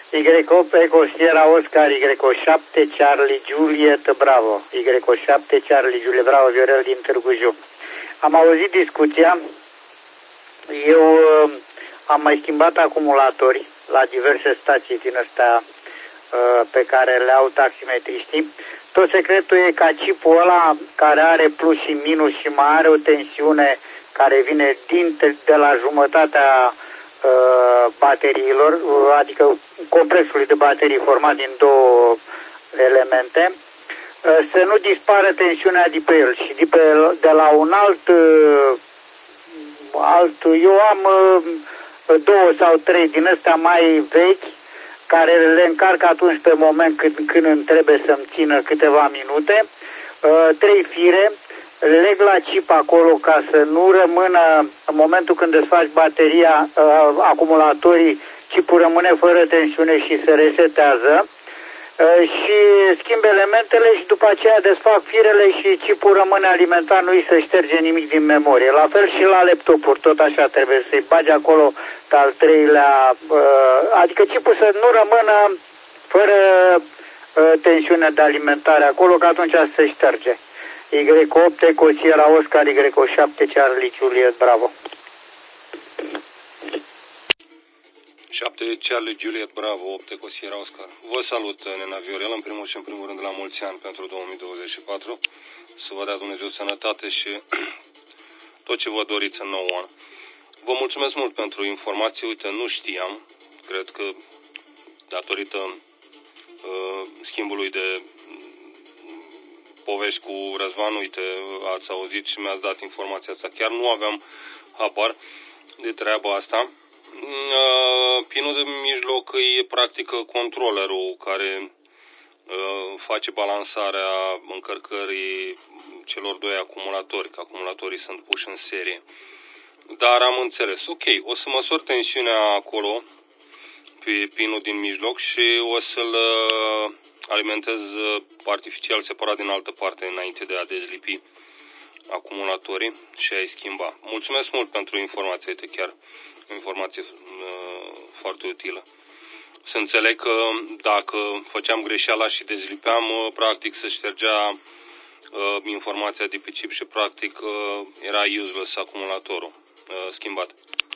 Y8 Eco Sierra Oscar, Y7 Charlie Juliet Bravo, Y7 Charlie Juliet Bravo, Viorel din Târgu Jiu. Am auzit discuția, eu am mai schimbat acumulatori la diverse stații din astea pe care le au taximetriștii. Tot secretul e ca chipul ăla care are plus și minus și mai are o tensiune care vine de la jumătatea bateriilor, adică complexului de baterii format din două elemente, să nu dispară tensiunea de pe el și de la un alt, eu am două sau trei din astea mai vechi care le încarc atunci pe moment când îmi trebuie să-mi țină câteva minute, trei fire, leg la chip acolo ca să nu rămână, în momentul când desfaci bateria, acumulatorii, chipul rămâne fără tensiune și se resetează și schimb elementele și după aceea desfac firele și chipul rămâne alimentat, nu îi se șterge nimic din memorie. La fel și la laptopuri, tot așa trebuie să-i bagi acolo pe al treilea, adică chipul să nu rămână fără tensiune de alimentare acolo, că atunci se șterge. Y8 Eco Sierra Oscar, Y7 Charlie Juliet Bravo. 7 Charlie Juliet Bravo, 8 Eco Sierra Oscar. Vă salut, nena Viorel, în primul și în primul rând la mulți ani pentru 2024. Să vă dea Dumnezeu sănătate și tot ce vă doriți în nou an. Vă mulțumesc mult pentru informații. Uite, nu știam. Cred că datorită schimbului de povești cu Răzvan, uite, ați auzit și mi-ați dat informația asta. Chiar nu aveam habar de treaba asta. Pinul de mijloc e practic controllerul care face balansarea încărcării celor doi acumulatori, că acumulatorii sunt puși în serie. Dar am înțeles. Ok, o să măsor tensiunea acolo pe pinul din mijloc și o să-l alimentez artificial separat din altă parte înainte de a dezlipi acumulatorii și a-i schimba. Mulțumesc mult pentru informație, uite, chiar o informație foarte utilă. Să înțeleg că dacă făceam greșeala și dezlipeam, practic se ștergea informația de pe chip și practic era useless acumulatorul schimbat.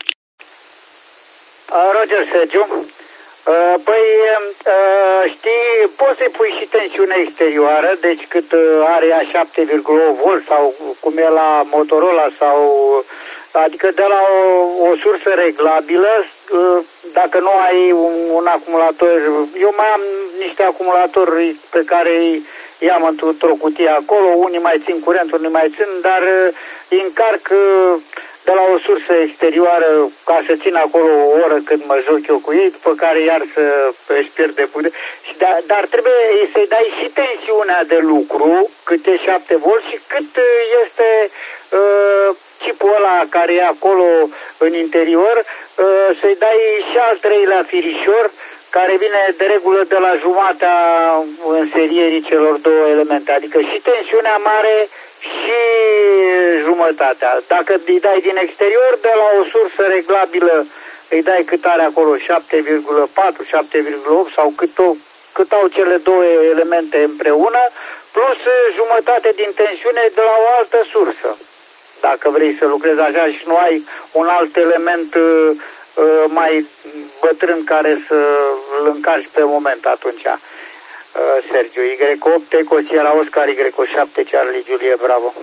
Roger Sergiu, păi știi, poți să-i pui și tensiune exterioară, deci cât are ea 7,8 V sau cum e la Motorola sau, adică de la o sursă reglabilă, dacă nu ai un acumulator, eu mai am niște acumulatori pe care îi am într-o cutie acolo, unii mai țin curent, unii mai țin, dar îi încarc de la o sursă exterioară ca să țin acolo o oră cât mă joc eu cu ei, după care iar își pierde putere. Dar trebuie să-i dai și tensiunea de lucru, cât e 7 V și cât este chipul ăla care e acolo în interior, să-i dai și al treilea firișor, care vine de regulă de la jumatea înserierii celor două elemente, adică și tensiunea mare și jumătatea. Dacă îi dai din exterior, de la o sursă reglabilă, îi dai cât are acolo, 7,4, 7,8 sau cât au cele două elemente împreună, plus jumătate din tensiune de la o altă sursă. Dacă vrei să lucrezi așa și nu ai un alt element mai bătrân care să-l încarci pe moment atunci. Sergiu, Y8 Eco Sierra Oscar, Y7 Charlie Juliet Bravo.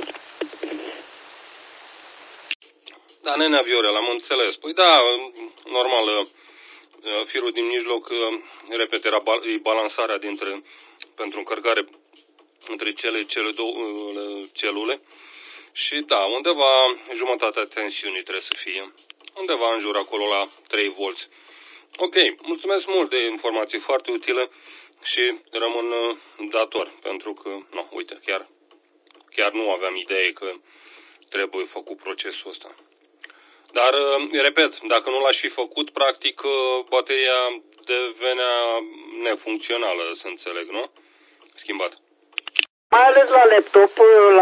Da, nenea Viorel, am înțeles. Păi da, normal, firul din mijloc, repet, e balansarea pentru încărcare între cele două celule. Și da, undeva jumătatea tensiunii trebuie să fie. Undeva în jur acolo la 3 V. Ok, mulțumesc mult de informații foarte utile și rămân dator, pentru că, nu, uite, chiar nu aveam idee că trebuie făcut procesul ăsta. Dar, repet, dacă nu l-aș fi făcut, practic, bateria devenea nefuncțională, să înțeleg, nu? Schimbat. Mai ales la laptop,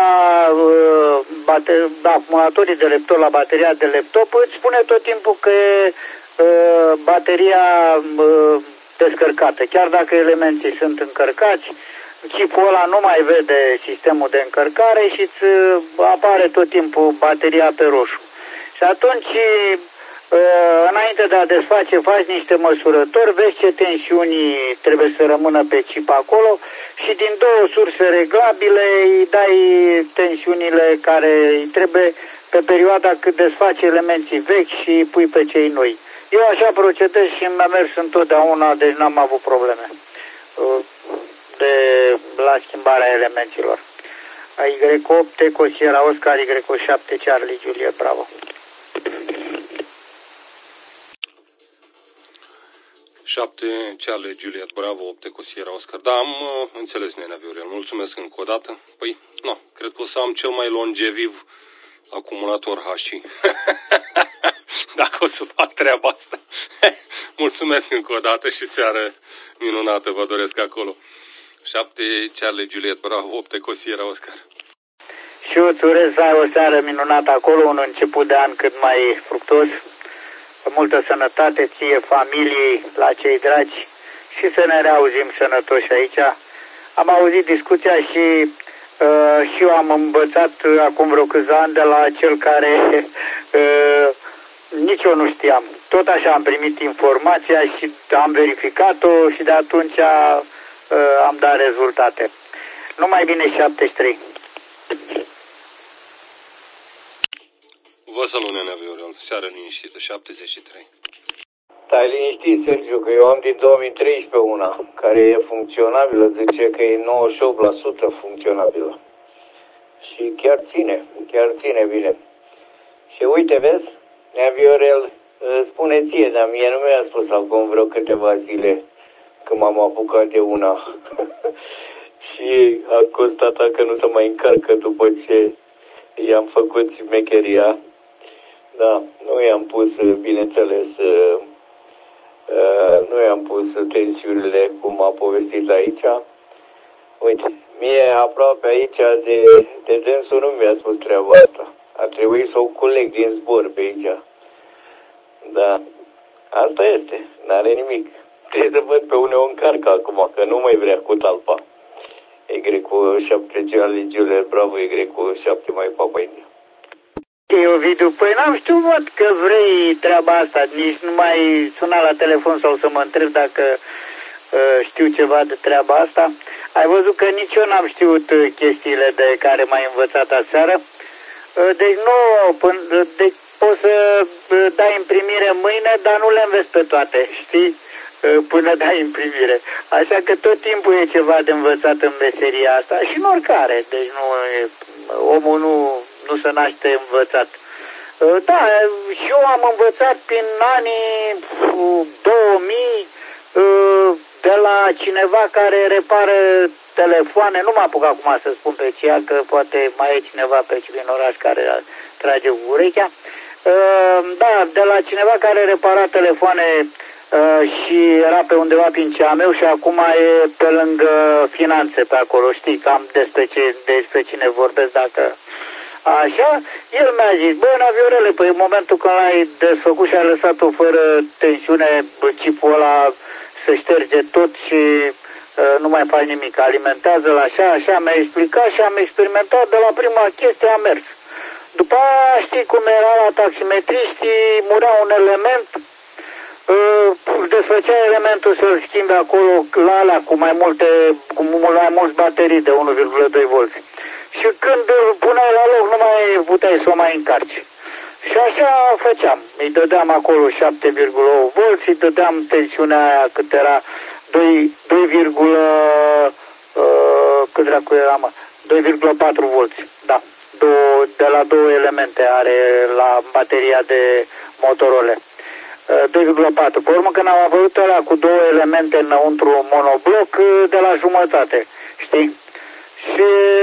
la acumulatorii de laptop, la bateria de laptop, îți spune tot timpul că bateria descărcată. Chiar dacă elementii sunt încărcați, chipul ăla nu mai vede sistemul de încărcare și îți apare tot timpul bateria pe roșu. Și atunci, înainte de a desface, faci niște măsurători, vezi ce tensiuni trebuie să rămână pe chip acolo și din două surse reglabile îi dai tensiunile care îi trebuie pe perioada cât desfaci elementii vechi și pui pe cei noi. Eu așa procedez și mi-a mers întotdeauna, deci n-am avut probleme la schimbarea elementilor. Y8, Eco Sierra Oscar, Y7, Charlie Juliet, Bravo. 7, Charlie Juliet, Bravo, 8, Eco Sierra Oscar. Da, am înțeles, nenea Viorel. Mulțumesc încă o dată. Păi, nu, cred că o să am cel mai longeviv acumulator HC. Dacă o să fac treaba asta. Mulțumesc încă o dată și seară minunată vă doresc acolo. 7, Charlie Juliet, Bravo, 8, Eco Sierra Oscar. Și eu îți urez să ai o seară minunată acolo, un început de an cât mai fructos, multă sănătate ție, familiei, la cei dragi și să ne reauzim sănătoși aici. Am auzit discuția și eu am învățat acum vreo câțiva ani de la cel care nici eu nu știam. Tot așa am primit informația și am verificat-o și de atunci am dat rezultate. Numai bine 73. Vă salut, nenea Viorel. Seară liniștită, 73. Stai liniștit, Sergiu, că eu am din 2013 una, care e funcționabilă, zice că e 98% funcționabilă. Și chiar ține bine. Și uite, vezi, nea Viorel, spune ție, dar mie nu mi-a spus acum vreo câteva zile când m-am apucat de una. Și a constatat că nu se mai încarcă după ce i-am făcut mecheria. Da, nu i-am pus, bineînțeles, nu i-am pus tensiunile cum a povestit aici. Uite, mie aproape aici de dânsul nu mi-a spus treaba asta. A trebuit să o culeg din zbor pe aici. Da, asta este, n-are nimic. Trebuie să văd pe unde o încarcă acum, că nu mai vrea cu talpa. Y7 Charlie Juliet, Bravo, Y7 mai Papa India. Ovidiu, păi n-am știut, văd că vrei treaba asta, nici nu mai suna la telefon sau să mă întreb dacă știu ceva de treaba asta. Ai văzut că nici eu n-am știut chestiile de care m-ai învățat aseară. Deci nu, deci poți să dai imprimire mâine, dar nu le înveți pe toate, știi? Până dai imprimire. Așa că tot timpul e ceva de învățat în meseria asta și în oricare. Deci omul nu se naște învățat. Da, și eu am învățat prin anii 2000 de la cineva care repară telefoane. Nu mă apuc acum să spun pe cea, că poate mai e cineva pe aici din oraș care trage cu urechea. Da, de la cineva care repara telefoane și era pe undeva prin Ceameu și acum e pe lângă finanțe pe acolo, știi, cam despre cine vorbesc dacă... Așa, el mi-a zis, bă, Viorele, păi în momentul când l-ai desfăcut și ai lăsat-o fără tensiune, chipul ăla se șterge tot și nu mai faci nimic, alimentează-l așa, mi-a explicat și am experimentat de la prima chestie, a mers. După aia știi cum era la taximetriști, murea un element, desfăcea elementul să-l schimbe acolo la alea cu mai mulți baterii de 1,2 volți. Și când îl puneai la loc, nu mai puteai să o mai încarci. Și așa făceam. Îi dădeam acolo 7,8 volți, îi dădeam tensiunea aia cât era 2,4 volți. Da, de la două elemente are la bateria de Motorola. 2,4. Pe urmă când am apărut ăla cu două elemente înăuntru monobloc, de la jumătate, știi? Și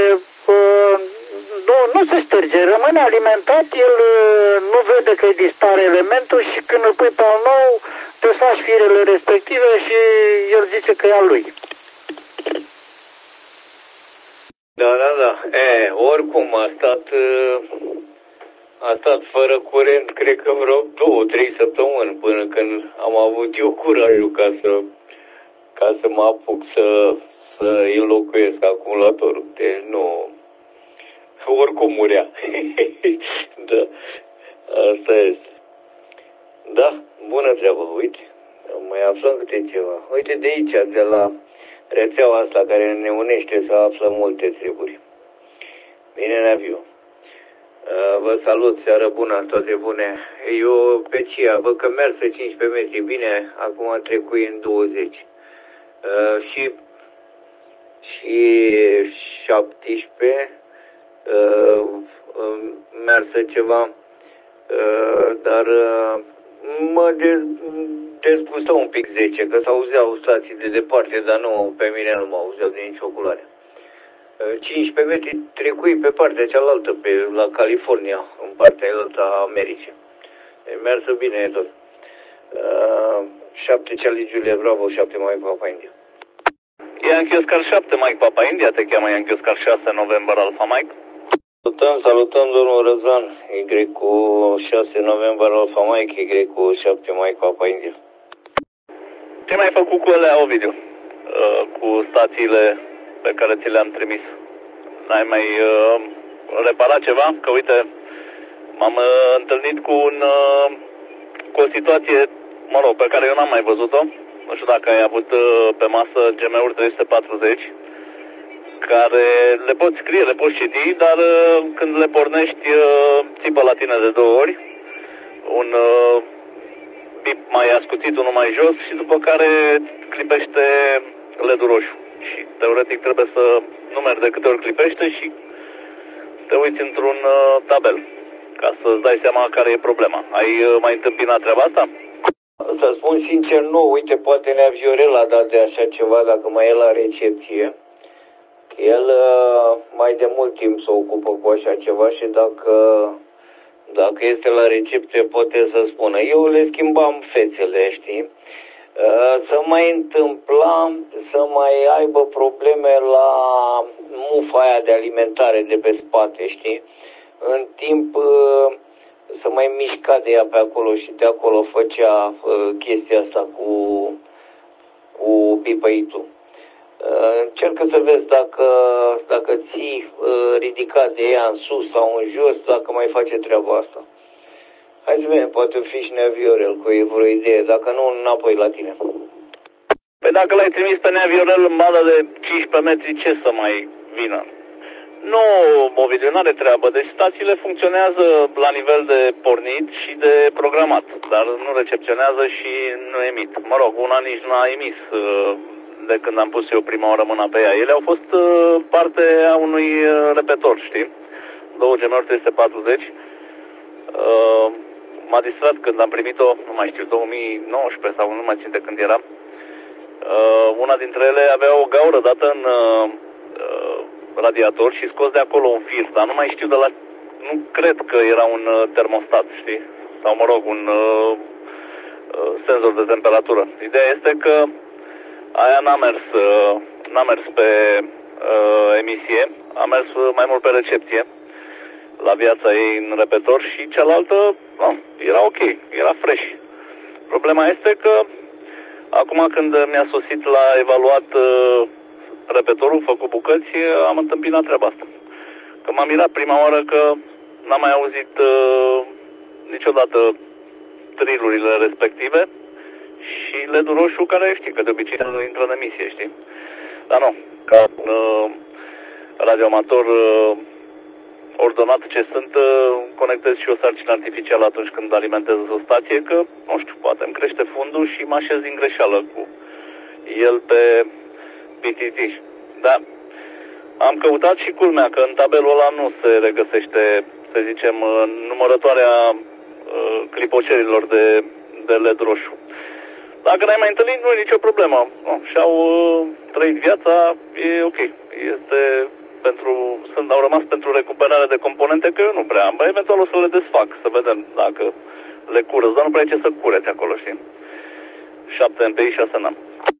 nu se șterge, rămâne alimentat, el nu vede că îi dispare elementul și când îl pui pe al nou, desfaci firele respective și el zice că e al lui. Da. Oricum a stat fără curent, cred că vreo 2-3 săptămâni până când am avut eu curajul ca să ca să mă apuc să înlocuiesc acumulatorul. Deci nu... Oricum murea. Da. Asta este. Da, bună treabă, uite. Mai aflăm câte ceva. Uite de aici, de la rețeaua asta care ne unește, să aflăm multe treburi. Bine ne viu. Vă salut, seară bună, toate bune. Eu pe CIA, văd că merg 15 metri, bine, acum trecui în 20. Și 17 mersă ceva, dar mă dezgustă un pic 10, că s-auzeau stații de departe, dar nu, pe mine nu mă auzeau de nicio culoare. 15 metri trecui pe partea cealaltă, la California, în partea altă a Americii. Mersă bine tot. 7 Charlie Julia Bravo, 7 Mike Papa India. Yankee Oscar 7 Mike Papa India, te cheamă Yankee Oscar 6 November Alpha Mike. Salutăm domnul Răzvan, Y cu 6 November Alpha Mike, Y cu 7 Mike Papa India. Ce mai ai făcut cu alea, Ovidiu? Cu stațiile pe care ți le-am trimis? N-ai mai reparat ceva? Că uite, m-am întâlnit cu o situație, mă rog, pe care eu n-am mai văzut-o. Nu știu dacă ai avut pe masă GM-uri 340, care le poți scrie, le poți citi, dar când le pornești, țipă la tine de 2 ori. Un bip mai ascuțit, unul mai jos și după care clipește LED-ul roșu. Și teoretic trebuie să numeri de câte ori clipește și te uiți într-un tabel ca să-ți dai seama care e problema. Ai mai întâmpinat treaba asta? Să spun sincer, nu. Uite, poate Nea Viorel a dat de așa ceva dacă mai e la recepție. El mai de mult timp se ocupă cu așa ceva și dacă este la recepție poate să spună. Eu le schimbam fețele, știi? Să mai întâmpla să mai aibă probleme la mufa aia de alimentare de pe spate, știi? În timp să mai mișca de ea pe acolo și de acolo făcea chestia asta cu pipăitul. Încercă să vezi dacă ții ridicat de ea în sus sau în jos, dacă mai face treaba asta. Hai să vedem, poate fi și Nea Viorel cu vreo idee, dacă nu, înapoi la tine. Păi dacă l-ai trimis pe Nea Viorel în bală de 15 metri, ce să mai vină? Nu, Ovidiu, n-are treabă. Deci stațiile funcționează la nivel de pornit și de programat, dar nu recepționează și nu emit. Mă rog, una nici nu a emis de când am pus eu prima oară mâna pe ea. Ele au fost parte a unui repetor, știi? 2 GM-uri 340. M-a distrat când am primit-o, nu mai știu, 2019 sau nu mai țin de când era. Una dintre ele avea o gaură dată în radiator și scos de acolo un fir, dar nu mai știu de la... Nu cred că era un termostat, știi? Sau, mă rog, un senzor de temperatură. Ideea este că aia n-a mers pe emisie, a mers mai mult pe recepție la viața ei în repetor și cealaltă, era ok, era fresh. Problema este că acum când mi-a sosit la evaluat repetorul făcut bucăți, am întâmpinat treaba asta. Că m-am mirat prima oară că n-am mai auzit niciodată trilurile respective și LED-ul roșu care știi că de obicei nu intră în emisie, știi? Dar nu, ca un radioamator ordonat ce sunt, conectez și o sarcină artificială atunci când alimentez o stație, că, nu știu, poate îmi crește fundul și mă așez din greșeală cu el pe PTT. Da, am căutat și culmea că în tabelul ăla nu se regăsește, să zicem, numărătoarea clipocerilor de LED roșu. Dacă n-ai mai întâlnit, nu e nicio problemă. Și-au trăit viața, e ok. Au rămas pentru recuperare de componente, că eu nu prea am. Eventual o să le desfac, să vedem dacă le curăț, dar nu prea e ce să cureți acolo, știi? 7 MPI, 6 n-am.